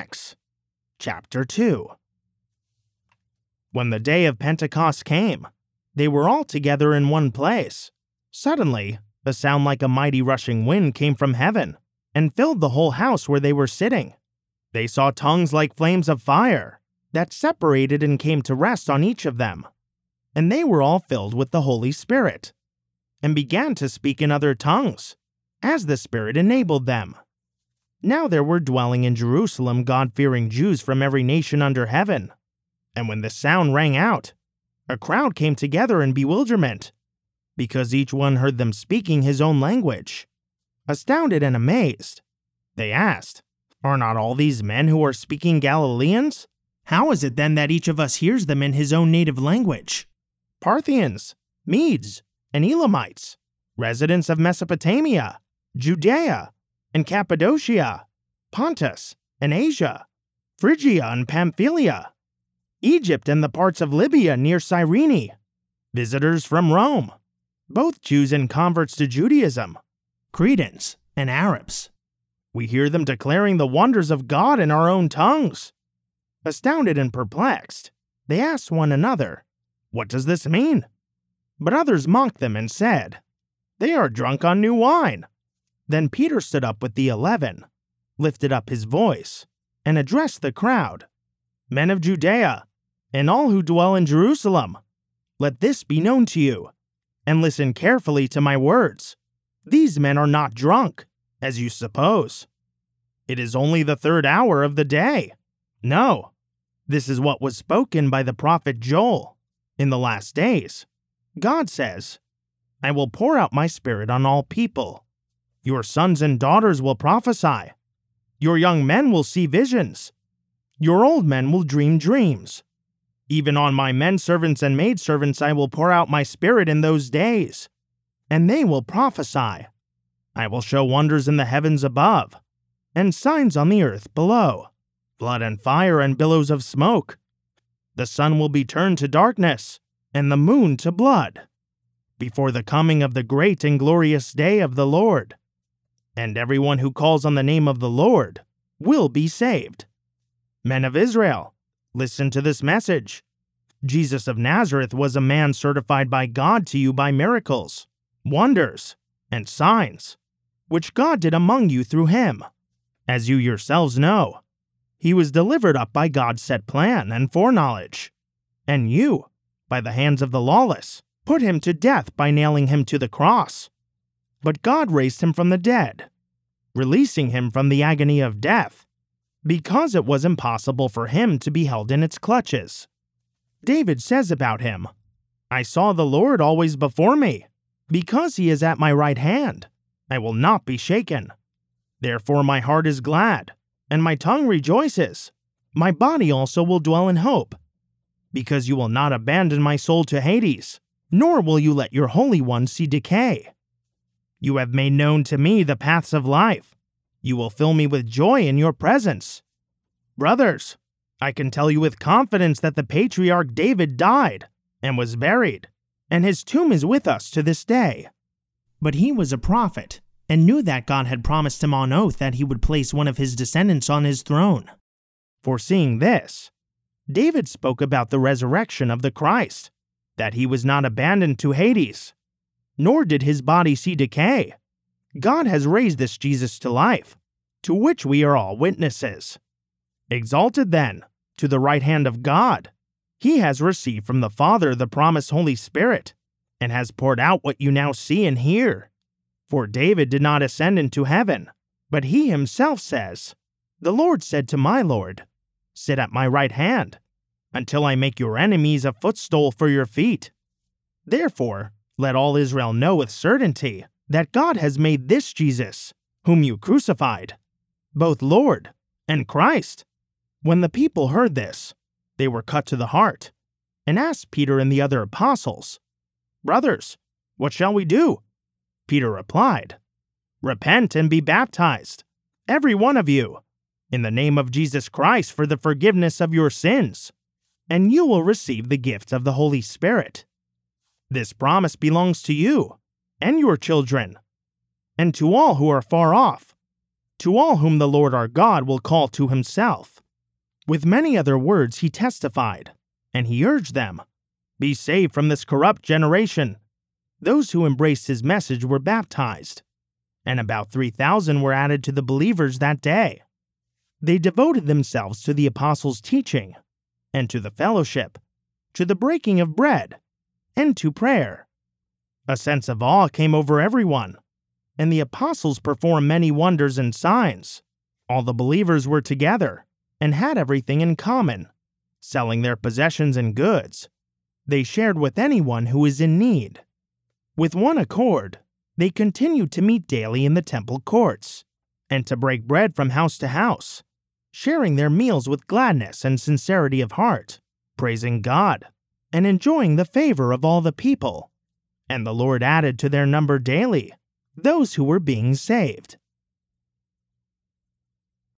Acts, chapter 2. When the day of Pentecost came, they were all together in one place. Suddenly, a sound like a mighty rushing wind came from heaven and filled the whole house where they were sitting. They saw tongues like flames of fire that separated and came to rest on each of them. And they were all filled with the Holy Spirit and began to speak in other tongues, as the Spirit enabled them. Now there were dwelling in Jerusalem God-fearing Jews from every nation under heaven. And when the sound rang out, a crowd came together in bewilderment, because each one heard them speaking his own language. Astounded and amazed, they asked, "Are not all these men who are speaking Galileans? How is it then that each of us hears them in his own native language? Parthians, Medes, and Elamites, residents of Mesopotamia, Judea, and Cappadocia, Pontus, and Asia, Phrygia and Pamphylia, Egypt and the parts of Libya near Cyrene, visitors from Rome, both Jews and converts to Judaism, Cretans and Arabs. We hear them declaring the wonders of God in our own tongues." Astounded and perplexed, they asked one another, "What does this mean?" But others mocked them and said, "They are drunk on new wine." Then Peter stood up with the 11, lifted up his voice, and addressed the crowd. "Men of Judea, and all who dwell in Jerusalem, let this be known to you, and listen carefully to my words. These men are not drunk, as you suppose. It is only the 3rd hour of the day. No, this is what was spoken by the prophet Joel. In the last days, God says, I will pour out my Spirit on all people. Your sons and daughters will prophesy. Your young men will see visions. Your old men will dream dreams. Even on my men servants and maidservants I will pour out my Spirit in those days, and they will prophesy. I will show wonders in the heavens above, and signs on the earth below, blood and fire and billows of smoke. The sun will be turned to darkness, and the moon to blood, before the coming of the great and glorious day of the Lord. And everyone who calls on the name of the Lord will be saved. Men of Israel, listen to this message. Jesus of Nazareth was a man certified by God to you by miracles, wonders, and signs, which God did among you through him. As you yourselves know, he was delivered up by God's set plan and foreknowledge, and you, by the hands of the lawless, put him to death by nailing him to the cross. But God raised him from the dead, releasing him from the agony of death, because it was impossible for him to be held in its clutches. David says about him, I saw the Lord always before me. Because he is at my right hand, I will not be shaken. Therefore my heart is glad, and my tongue rejoices. My body also will dwell in hope, because you will not abandon my soul to Hades, nor will you let your Holy One see decay. You have made known to me the paths of life. You will fill me with joy in your presence. Brothers, I can tell you with confidence that the patriarch David died and was buried, and his tomb is with us to this day. But he was a prophet, and knew that God had promised him on oath that he would place one of his descendants on his throne. Foreseeing this, David spoke about the resurrection of the Christ, that he was not abandoned to Hades, nor did his body see decay. God has raised this Jesus to life, to which we are all witnesses. Exalted then, to the right hand of God, he has received from the Father the promised Holy Spirit, and has poured out what you now see and hear. For David did not ascend into heaven, but he himself says, The Lord said to my Lord, Sit at my right hand, until I make your enemies a footstool for your feet. Therefore, let all Israel know with certainty that God has made this Jesus, whom you crucified, both Lord and Christ. When the people heard this, they were cut to the heart, and asked Peter and the other apostles, Brothers, what shall we do? Peter replied, Repent and be baptized, every one of you, in the name of Jesus Christ for the forgiveness of your sins, and you will receive the gift of the Holy Spirit. This promise belongs to you and your children, and to all who are far off, to all whom the Lord our God will call to himself." With many other words he testified, and he urged them, "Be saved from this corrupt generation." Those who embraced his message were baptized, and about 3,000 were added to the believers that day. They devoted themselves to the apostles' teaching, and to the fellowship, to the breaking of bread, and to prayer. A sense of awe came over everyone, and the apostles performed many wonders and signs. All the believers were together and had everything in common, selling their possessions and goods. They shared with anyone who was in need. With one accord, they continued to meet daily in the temple courts, and to break bread from house to house, sharing their meals with gladness and sincerity of heart, praising God, and enjoying the favor of all the people. And the Lord added to their number daily those who were being saved.